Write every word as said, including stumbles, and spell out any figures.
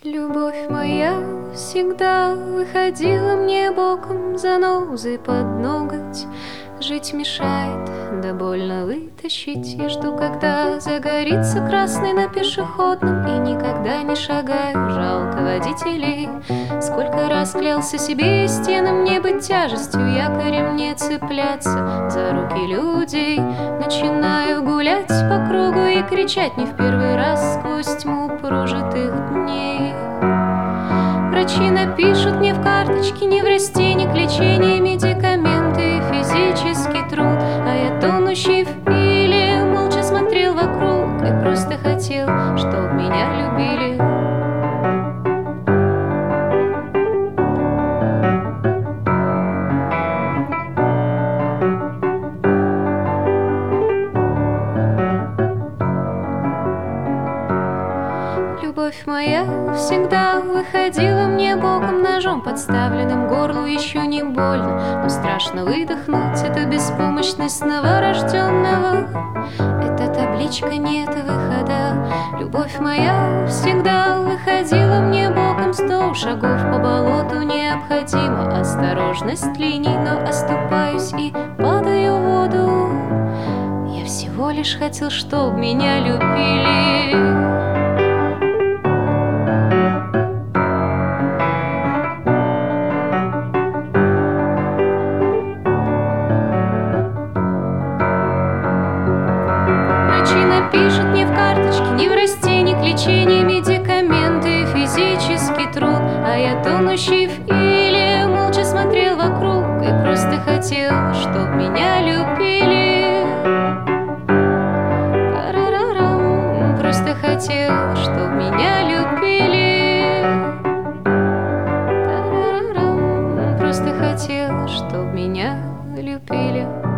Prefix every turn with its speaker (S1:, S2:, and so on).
S1: Любовь моя всегда выходила мне боком, занозой под ноготь. Жить мешает, да больно вытащить. И жду, когда загорится красный на пешеходном, и никогда не шагаю, жалко водителей. Сколько раз клялся себе и стенам не быть тяжестью, якорем не цепляться за руки людей. Начинаю гулять по кругу и кричать не в первый раз сквозь тьму прожитых дней. Врачи напишут мне в карточке неврастенник, лечение, медикаменты и физический труд. А я, тонущий в пиле, молча смотрел вокруг и просто хотел, чтоб меня любили. Любовь моя всегда выходила мне боком, ножом подставленным горлу еще не больно, но страшно выдохнуть эту беспомощность новорожденного. Это табличка, нет выхода. Любовь моя всегда выходила мне боком, сто шагов по болоту необходима осторожность линий, но оступаюсь и падаю в воду. Я всего лишь хотел, чтоб меня любили. Напишут мне в карточке неврастенник, лечение, медикаменты, физический труд. А я, тонущий в иле, молча смотрел вокруг и просто хотел, чтоб меня любили. Парарарам, просто хотел, чтоб меня любили. Парарарам, просто хотел, чтоб меня любили.